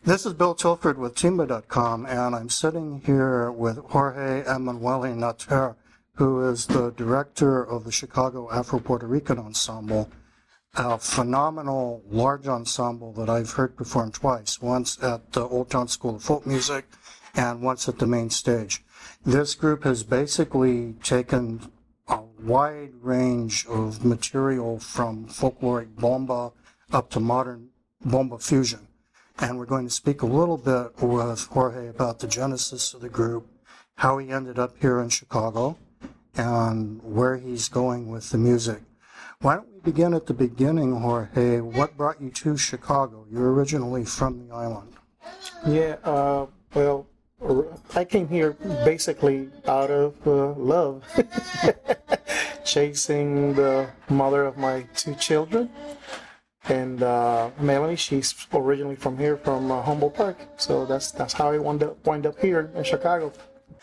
This is Bill Tilford with Timba.com, and I'm sitting here with Jorge Emanuele Natter, who is the director of the Chicago Afro-Puerto Rican Ensemble, a phenomenal large ensemble that I've heard perform twice, once at the Old Town School of Folk Music and once at the main stage. This group has basically taken a wide range of material from folkloric bomba up to modern bomba fusion. And we're going to speak a little bit with Jorge about the genesis of the group, how he ended up here in Chicago, and where he's going with the music. Why don't we begin at the beginning, Jorge? What brought you to Chicago? You're originally from the island. Yeah, well, I came here basically out of love, chasing the mother of my two children. And Melanie, she's originally from here, from Humboldt Park. So that's how I wind up here in Chicago.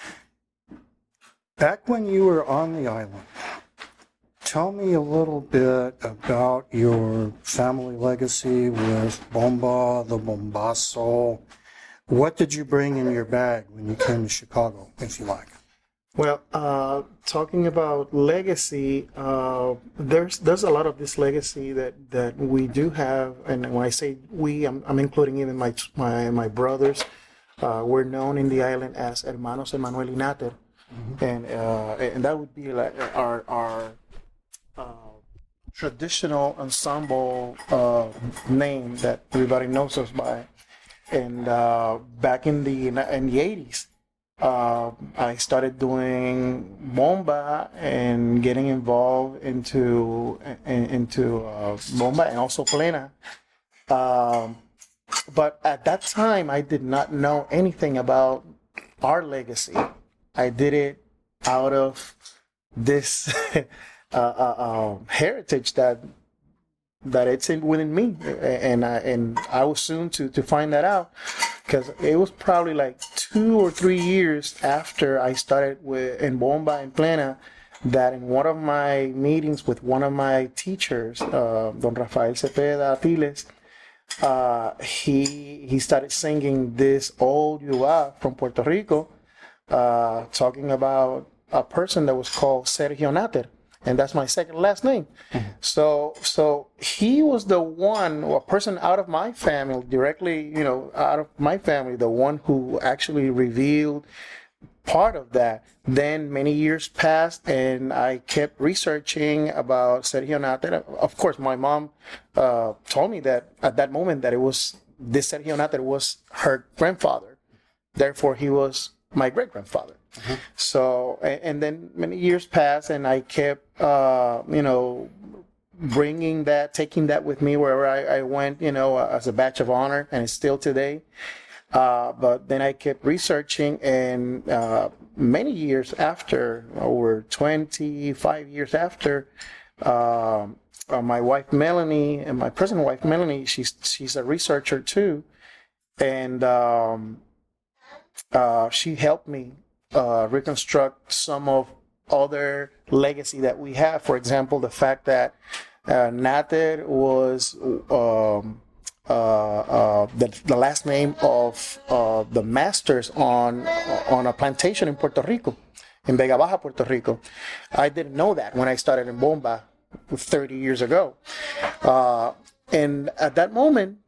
Back when you were on the island, tell me a little bit about your family legacy with bomba, the bombazo. What did you bring in your bag when you came to Chicago, if you like? Well, talking about legacy, there's a lot of this legacy that we do have, and when I say we, I'm including even my brothers. We're known in the island as Hermanos Emanuele Natter, and that would be like our traditional ensemble name that everybody knows us by. And back in the 80s. I started doing bomba and getting involved into bomba and also plena. But at that time, I did not know anything about our legacy. I did it out of this heritage that it's within me, and I was soon to find that out. Because it was probably like 2 or 3 years after I started in bomba and plena that in one of my meetings with one of my teachers, Don Rafael Cepeda Apiles, he started singing this old yuba from Puerto Rico, talking about a person that was called Sergio Natter. And that's my second last name. Mm-hmm. So he was the one, a person out of my family, directly, out of my family, the one who actually revealed part of that. Then many years passed, and I kept researching about Sergio Natter. Of course, my mom told me that at that moment that this Sergio Natter was her grandfather. Therefore, he was my great-grandfather. Mm-hmm. So, and then many years passed, and I kept, taking that with me wherever I went, as a badge of honor, and it's still today. But then I kept researching, and many years after, over 25 years after, my wife Melanie and my present wife Melanie, she's a researcher too, and she helped me reconstruct some of other legacy that we have. For example, the fact that Natter was the last name of the masters on a plantation in Puerto Rico, in Vega Baja, Puerto Rico. I didn't know that when I started in bomba 30 years ago. And at that moment,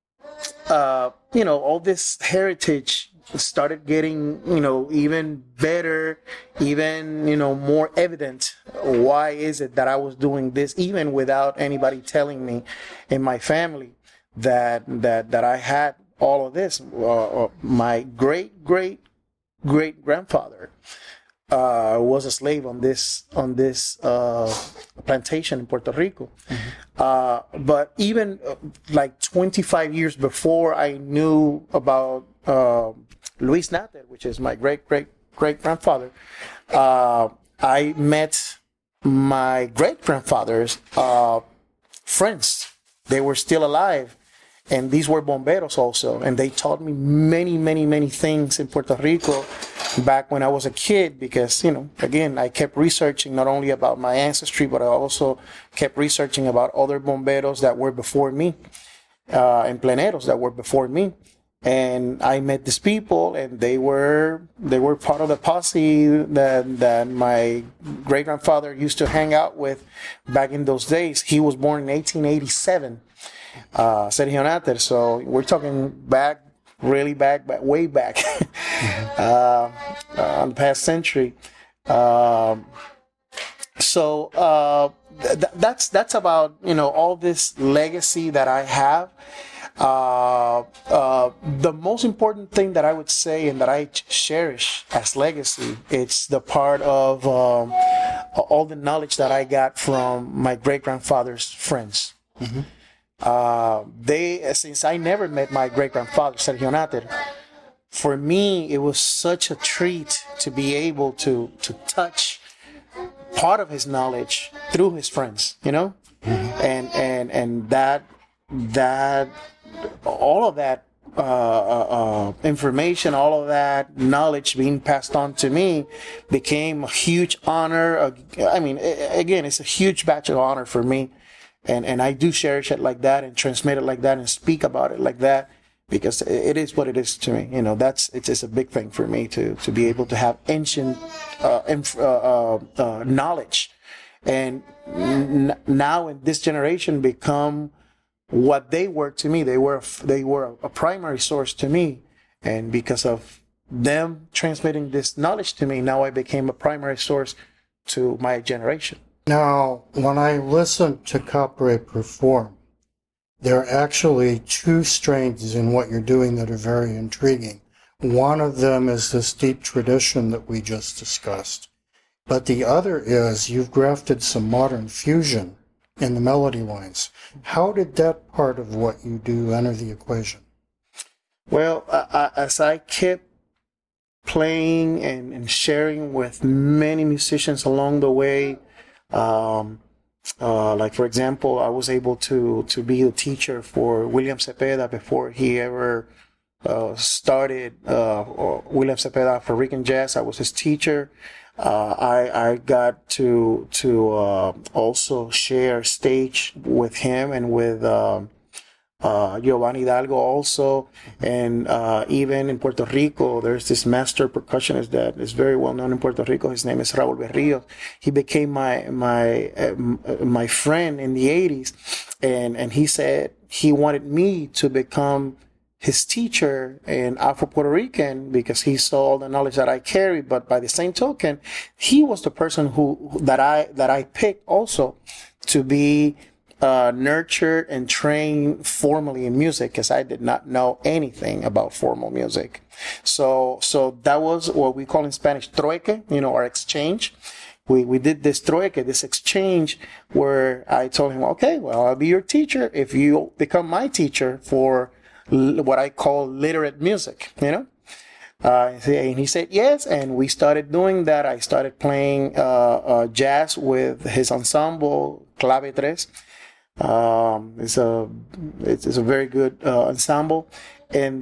all this heritage started getting, even better, even, more evident. Why is it that I was doing this, even without anybody telling me in my family that I had all of this? My great grandfather was a slave on this plantation in Puerto Rico. Mm-hmm. But even like 25 years before I knew about Luis Natter, which is my great grandfather, I met my great grandfather's friends. They were still alive, and these were bomberos also, and they taught me many things in Puerto Rico back when I was a kid, because, again, I kept researching not only about my ancestry, but I also kept researching about other bomberos that were before me, and pleneros that were before me. and I met these people, and they were part of the posse that my great grandfather used to hang out with back in those days. He was born in 1887, Sergio Natter. So we're talking back, way back, on the past century. That's about all this legacy that I have. The most important thing that I would say and that I cherish as legacy, it's the part of all the knowledge that I got from my great grandfather's friends. Mm-hmm. Since I never met my great grandfather Sergio Natter, for me it was such a treat to be able to touch part of his knowledge through his friends, mm-hmm. and that all of that information, all of that knowledge being passed on to me became a huge honor. Again, it's a huge badge of honor for me, and I do cherish it like that and transmit it like that and speak about it like that, because it is what it is to me. It's a big thing for me to be able to have ancient knowledge, and now in this generation become what they were to me. They were a primary source to me, and because of them transmitting this knowledge to me, now I became a primary source to my generation. Now, when I listen to Capre perform, there are actually two strains in what you're doing that are very intriguing. One of them is this deep tradition that we just discussed, but the other is you've grafted some modern fusion in the melody lines. How did that part of what you do enter the equation? Well, as I kept playing and sharing with many musicians along the way, like for example, I was able to be the teacher for William Cepeda before he ever started William Cepeda Afro Rican Jazz. I was his teacher. I got to also share stage with him and with Giovanni Hidalgo also, and even in Puerto Rico, there's this master percussionist that is very well known in Puerto Rico. His name is Raúl Berríos. He became my friend in the 80s, and he said he wanted me to become his teacher in Afro-Puerto Rican because he saw all the knowledge that I carried. But by the same token, he was the person that I picked also to be nurtured and trained formally in music, because I did not know anything about formal music. So that was what we call in Spanish trueque, our exchange. We did this trueque, this exchange, where I told him, okay, well, I'll be your teacher if you become my teacher for what I call literate music, And he said yes, and we started doing that. I started playing jazz with his ensemble, Clave Tres. It's a very good ensemble, and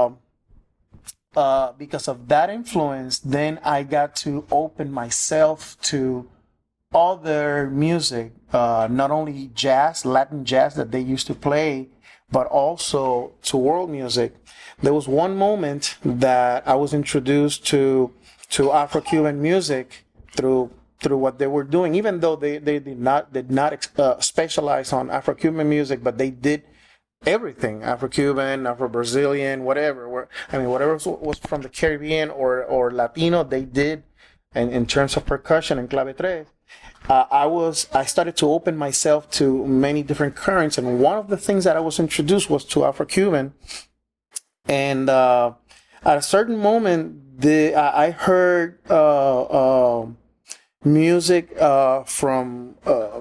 because of that influence, then I got to open myself to other music, not only jazz, Latin jazz that they used to play, but also to world music. There was one moment that I was introduced to Afro-Cuban music through what they were doing, even though they did not specialize on Afro-Cuban music, but they did everything, Afro-Cuban, Afro-Brazilian, whatever was from the Caribbean or Latino, they did, and in terms of percussion and clave tres. I started to open myself to many different currents, and one of the things that I was introduced was to Afro-Cuban. And at a certain moment, I heard music from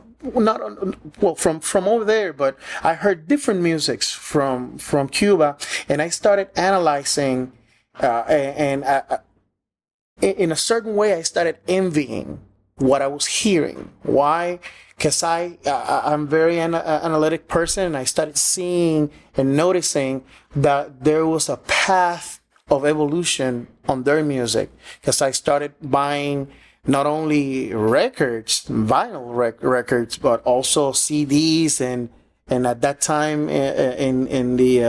from over there, but I heard different musics from Cuba, and I started analyzing, and in a certain way, I started envying what I was hearing. Why? Because I'm very analytic person, and I started seeing and noticing that there was a path of evolution on their music. Because I started buying not only records, vinyl records, but also CDs and And at that time, in the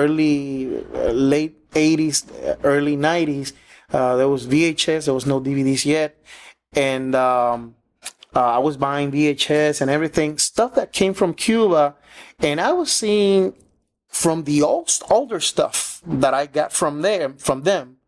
late 80s, early 90s, there was VHS. There was no DVDs yet, and I was buying VHS and everything, stuff that came from Cuba, and I was seeing from the older stuff that I got from them,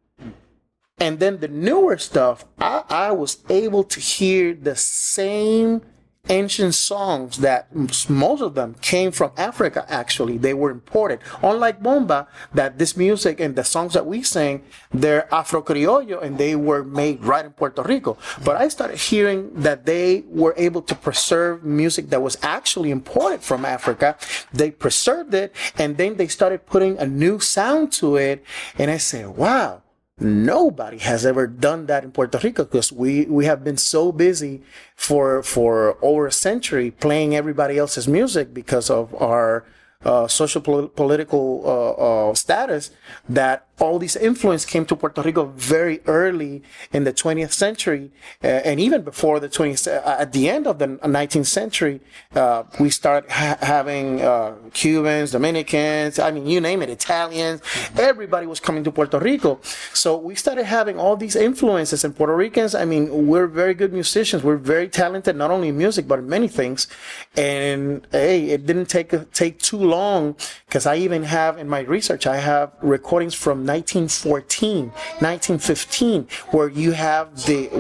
and then the newer stuff, I was able to hear the same ancient songs that most of them came from Africa. Actually, they were imported, unlike bomba, that this music and the songs that we sing, they're Afro Criollo and they were made right in Puerto Rico. But I started hearing that they were able to preserve music that was actually imported from Africa. They preserved it, and then they started putting a new sound to it, and I said, wow, nobody has ever done that in Puerto Rico, because we have been so busy for over a century playing everybody else's music because of our social political status, that all this influence came to Puerto Rico very early in the 20th century, and even before the 20th, at the end of the 19th century, we started having Cubans, Dominicans, I mean, you name it, Italians, everybody was coming to Puerto Rico. So we started having all these influences, and Puerto Ricans, I mean, we're very good musicians, we're very talented, not only in music, but in many things. And hey, it didn't take too long, because I even have in my research, I have recordings from 1914, 1915, where you have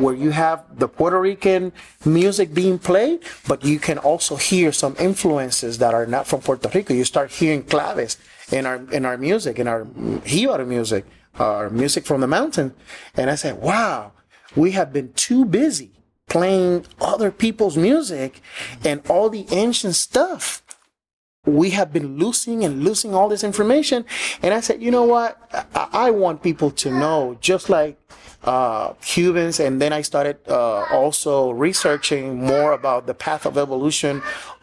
the Puerto Rican music being played, but you can also hear some influences that are not from Puerto Rico. You start hearing claves in our music, in our Jíbaro music, our music from the mountain, and I said, wow, we have been too busy playing other people's music and all the ancient stuff. We have been losing all this information. And I said, you know what? I want people to know, just like Cubans. And then I started also researching more about the path of evolution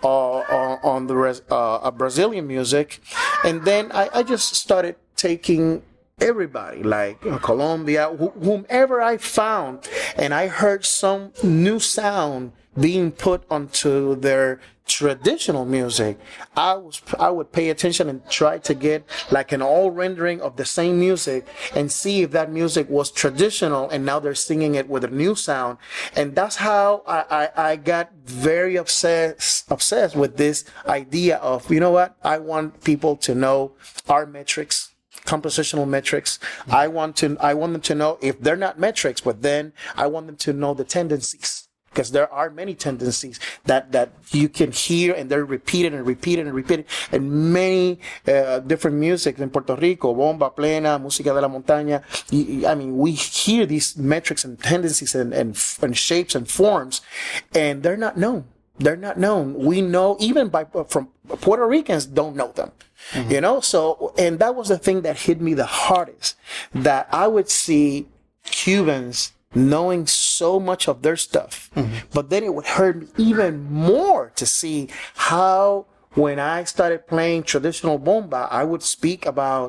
on the Brazilian music. And then I just started taking everybody, like Colombia, whomever I found, and I heard some new sound being put onto their traditional music, I would pay attention and try to get like an all rendering of the same music and see if that music was traditional, and now they're singing it with a new sound. And that's how I got very obsessed with this idea of, you know what, I want people to know our metrics, compositional metrics. I want them to know, if they're not metrics, but then I want them to know the tendencies, because there are many tendencies that you can hear, and they're repeated and repeated and repeated in many different music in Puerto Rico, bomba, plena, música de la montaña. I mean, we hear these metrics and tendencies and shapes and forms, and they're not known. They're not known. We know, even from Puerto Ricans don't know them. Mm-hmm. You know, so, and that was the thing that hit me the hardest, that I would see Cubans knowing so much of their stuff, mm-hmm. but then it would hurt me even more to see how, when I started playing traditional bomba, I would speak about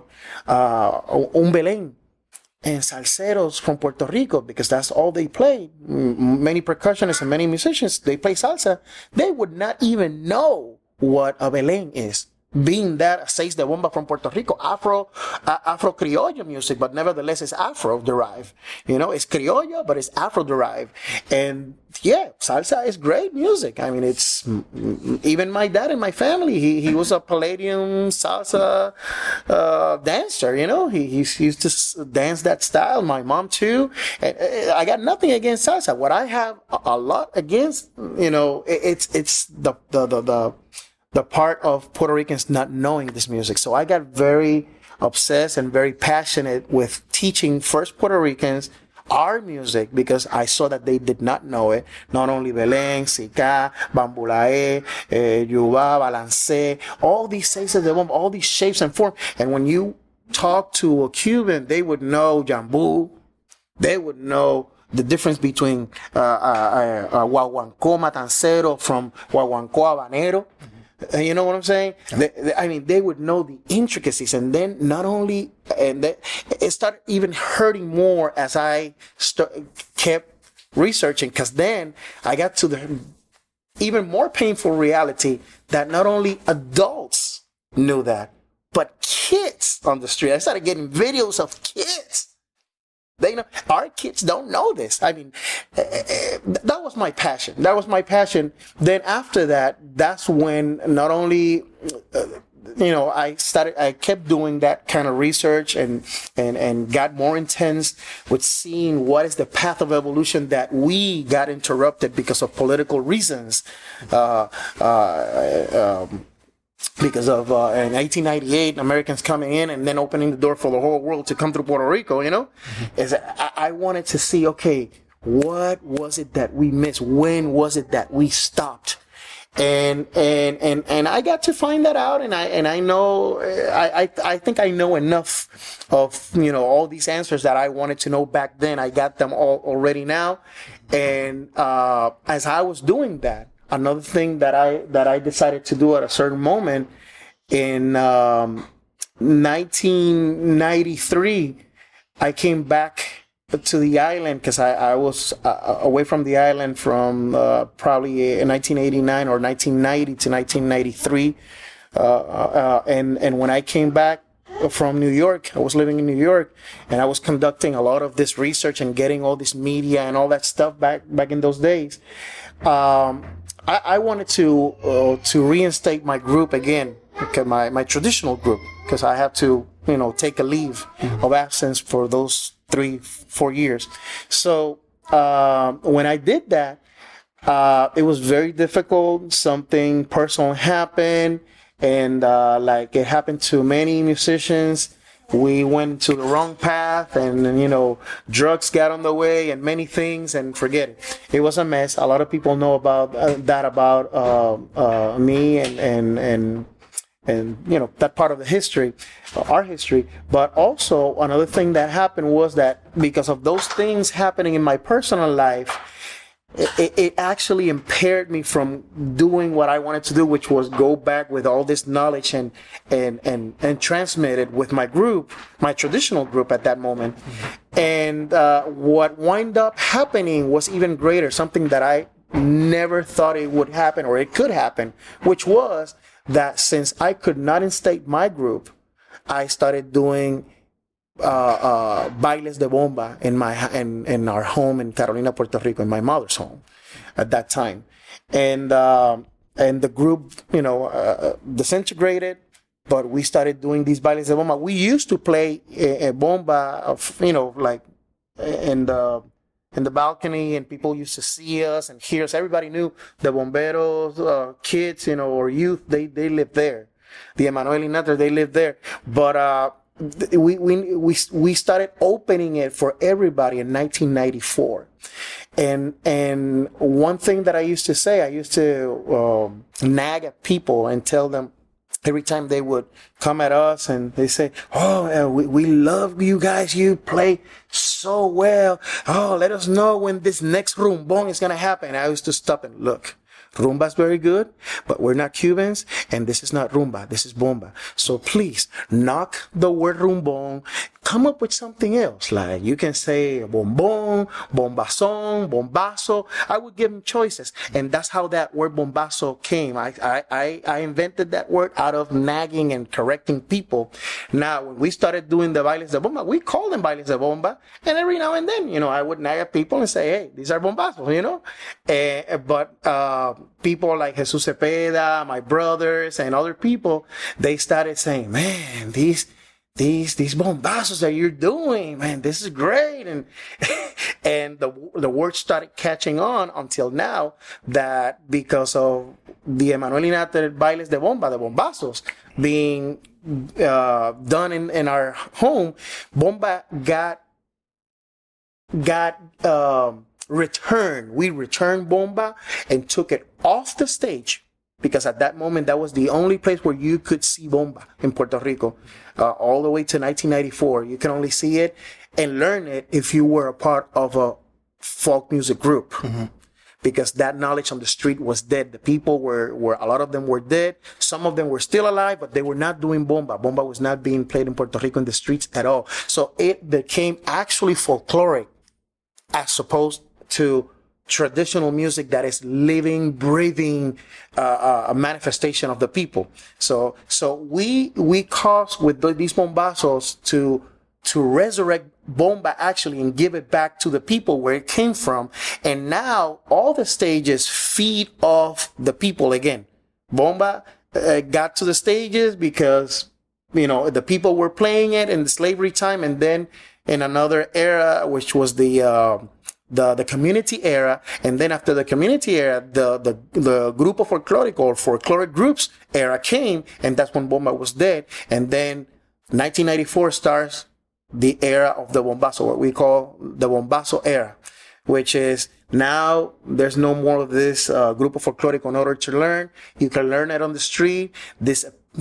un Belén and salseros from Puerto Rico, because that's all they play. Many percussionists and many musicians, they play salsa. They would not even know what a Belén is, being that seis de bomba from Puerto Rico, Afro Criollo music, but nevertheless it's Afro derived. You know, it's Criollo, but it's Afro derived. And yeah, salsa is great music. I mean, it's, even my dad in my family, he was a Palladium salsa dancer. You know, he used to dance that style. My mom too. And I got nothing against salsa. What I have a lot against, you know, it's the part of Puerto Ricans not knowing this music. So I got very obsessed and very passionate with teaching first Puerto Ricans our music, because I saw that they did not know it. Not only Belén, Sicá, Bambulaé, Yuba, Balancé, all these seis de bomba, all these shapes and forms. And when you talk to a Cuban, they would know Jambu, they would know the difference between Guaguancó Matancero from Guaguancó Habanero. You know what I'm saying? I mean, they would know the intricacies, and then not only, and it started even hurting more as I kept researching, because then I got to even more painful reality that not only adults knew that, but kids on the street. I started getting videos of kids. They know, our kids don't know this. I mean, that was my passion. That was my passion. Then after that, that's when not only, I kept doing that kind of research and got more intense with seeing what is the path of evolution that we got interrupted because of political reasons. Because of in 1898 Americans coming in and then opening the door for the whole world to come through Puerto Rico, is I wanted to see, okay, what was it that we missed? When was it that we stopped? And I got to find that out, and I know, I think I know enough of, all these answers that I wanted to know back then. I got them all already now. And, as I was doing that, another thing that I decided to do at a certain moment in 1993, I came back to the island because I was away from the island from probably in 1989 or 1990 to 1993. And when I came back from New York, I was living in New York, and I was conducting a lot of this research and getting all this media and all that stuff back in those days. I wanted to reinstate my group again, okay, my traditional group, because I have to, take a leave of absence for those 3-4 years. So when I did that, it was very difficult. Something personal happened, and like it happened to many musicians. We went to the wrong path, and drugs got on the way, and many things, and forget it. It was a mess. A lot of people know about that about me and that part of the history, our history. But also another thing that happened was that because of those things happening in my personal life, it actually impaired me from doing what I wanted to do, which was go back with all this knowledge and transmit it with my group, my traditional group at that moment. And what wound up happening was even greater, something that I never thought it would happen or it could happen, which was that since I could not instate my group, I started doing bailes de bomba in our home in Carolina, Puerto Rico, in my mother's home at that time, and the group disintegrated, but we started doing these bailes de bomba. We used to play a bomba of like in the balcony, and people used to see us and hear us. Everybody knew the bomberos, kids, or youth. They lived there. The Emanuel y Natter, they lived there, but we started opening it for everybody in 1994. And one thing that I used to say, I used to nag at people and tell them every time they would come at us and they say, "Oh, we love you guys. You play so well. Oh, let us know when this next rumbón is going to happen." I used to stop and look. Rumba's very good, but we're not Cubans, and this is not rumba, this is bomba. So please, knock the word rumbón, come up with something else. Like you can say bombón, bombazón, bombazo. I would give them choices. And that's how that word bombazo came. I invented that word out of nagging and correcting people. Now, when we started doing the bailes de bomba, we call them bailes de bomba. And every now and then, I would nag at people and say, "Hey, these are bombazos," But people like Jesus Cepeda, my brothers, and other people, they started saying, "Man, these bombazos that you're doing, man, this is great." And and the word started catching on until now, that because of the Emanuel y Natter bailes de bomba, the bombazos being done in our home, bomba got returned. We returned bomba and took it off the stage, because at that moment that was the only place where you could see bomba in Puerto Rico. All the way to 1994, you can only see it and learn it if you were a part of a folk music group. Mm-hmm. Because that knowledge on the street was dead. The people were a lot of them were dead. Some of them were still alive, but they were not doing bomba. Bomba was not being played in Puerto Rico in the streets at all. So it became actually folkloric as opposed to traditional music that is living, breathing, a manifestation of the people. So we cause with these bombazos to resurrect bomba actually and give it back to the people where it came from. And now all the stages feed off the people again. Bomba got to the stages because, the people were playing it in the slavery time, and then in another era, which was the community era, and then after the community era, the Grupo Folclórico or folkloric groups era came, and that's when bomba was dead. And then 1994 starts the era of the bombazo, what we call the bombazo era, which is now there's no more of this Grupo Folclórico in order to learn. You can learn it on the street. This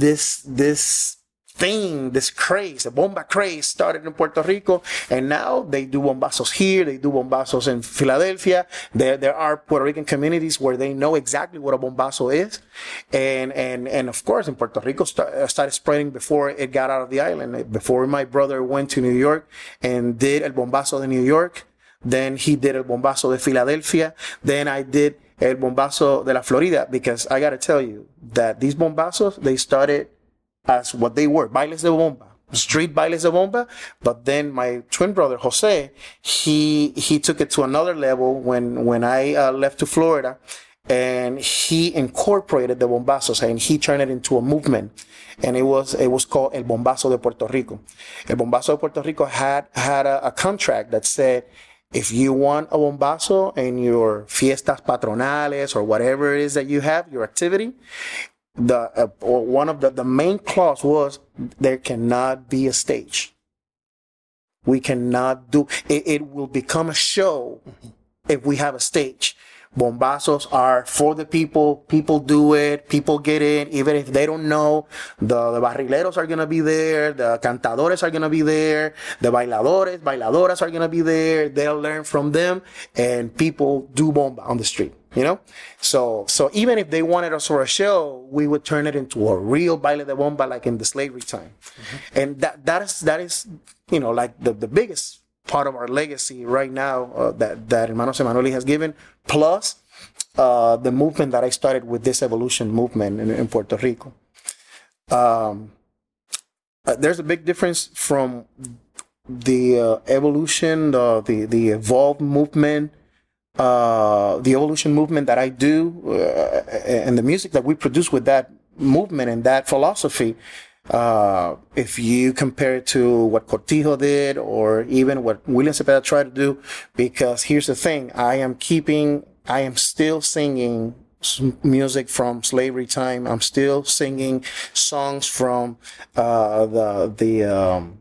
thing, this craze, the bomba craze started in Puerto Rico, and now they do bombazos here, they do bombazos in Philadelphia. There are Puerto Rican communities where they know exactly what a bombazo is. And of course, in Puerto Rico, started spreading before it got out of the island. Before my brother went to New York and did El Bombazo de New York, then he did El Bombazo de Philadelphia, then I did El Bombazo de la Florida, because I gotta tell you that these bombazos, they started as what they were, bailes de bomba, street bailes de bomba. But then my twin brother, Jose, he took it to another level when I left to Florida, and he incorporated the bombazos and he turned it into a movement. And it was called El Bombazo de Puerto Rico. El Bombazo de Puerto Rico had a contract that said, if you want a bombazo in your fiestas patronales or whatever it is that you have, your activity, one of the main clause was there cannot be a stage. We cannot do it. It will become a show if we have a stage. Bombazos are for the people. People do it. People get in, even if they don't know. The barrileros are gonna be there. The cantadores are gonna be there. The bailadoras are gonna be there. They'll learn from them, and people do bomba on the street. So even if they wanted us for a show, we would turn it into a real baile de bomba, like in the slavery time. Mm-hmm. And that is like the biggest part of our legacy right now that Hermanos Emanueli has given, plus the movement that I started with this evolution movement in Puerto Rico. There's a big difference from the evolution, the evolved movement, the evolution movement that I do, and the music that we produce with that movement and that philosophy. If you compare it to what Cortijo did, or even what William Cepeda tried to do, because here's the thing, I am still singing music from slavery time. I'm still singing songs from the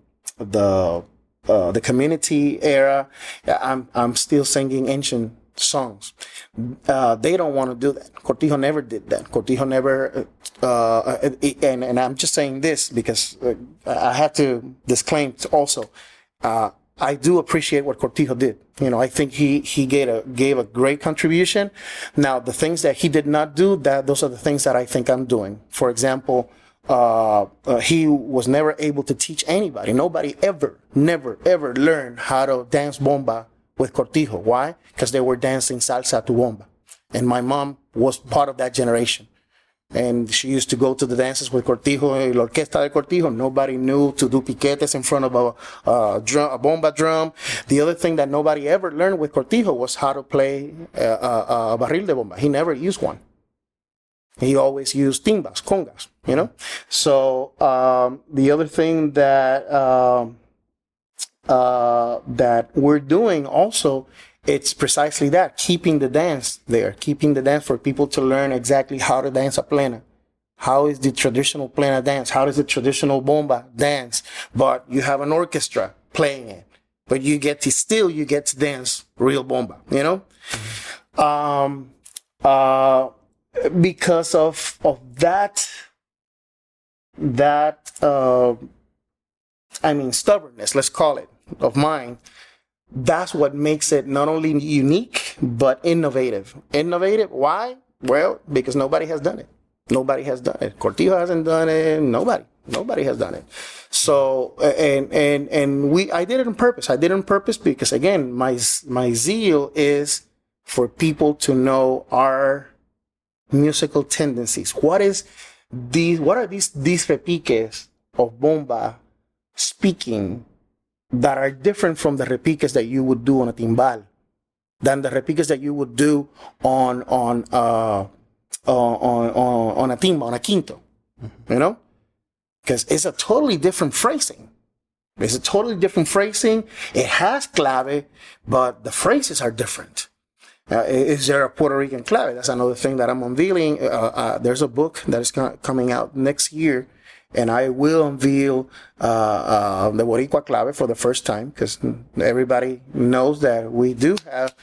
community era. I'm still singing ancient songs. They don't want to do that. Cortijo never did that. Cortijo never, and I'm just saying this because I have to disclaim also, I do appreciate what Cortijo did. I think he gave a great contribution. Now, the things that he did not do, those are the things that I think I'm doing. For example, he was never able to teach anybody. Nobody never learned how to dance bomba with Cortijo. Why? Because they were dancing salsa to bomba. And my mom was part of that generation. And she used to go to the dances with Cortijo, la orquesta de Cortijo. Nobody knew to do piquetes in front of a bomba drum. The other thing that nobody ever learned with Cortijo was how to play a barril de bomba. He never used one. He always used timbas, congas, So, the other thing that we're doing also, it's precisely that, keeping the dance there, keeping the dance for people to learn exactly how to dance a plena. How is the traditional plena dance? How is the traditional bomba dance? But you have an orchestra playing it, but you get to dance real bomba, because of that stubbornness, let's call it, of mine. That's what makes it not only unique, but innovative. Innovative, why? Well, because nobody has done it. Nobody has done it. Cortijo hasn't done it. Nobody has done it. So, and I did it on purpose. I did it on purpose because, again, my zeal is for people to know our musical tendencies. What are these repiques of bomba speaking that are different from the repiques that you would do on a timbal, than the repiques that you would do on a timba, on a quinto, you know? Because it's a totally different phrasing. It's a totally different phrasing. It has clave, but the phrases are different. Is there a Puerto Rican clave? That's another thing that I'm unveiling. There's a book that is coming out next year, and I will unveil the Boricua clave for the first time, because everybody knows that we do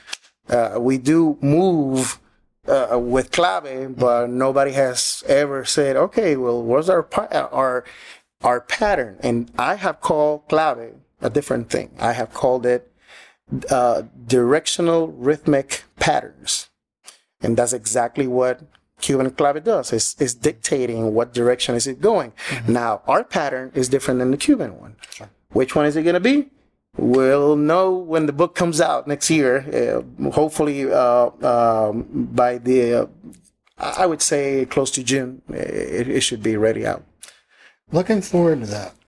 move with clave, but nobody has ever said, okay, well, what's our pattern? And I have called clave a different thing. I have called it directional rhythmic patterns. And that's exactly what Cuban clave does. It's dictating what direction is it going. Mm-hmm. Now, our pattern is different than the Cuban one. Sure. Which one is it going to be? We'll know when the book comes out next year. Hopefully by I would say close to June, it should be ready out. Looking forward to that.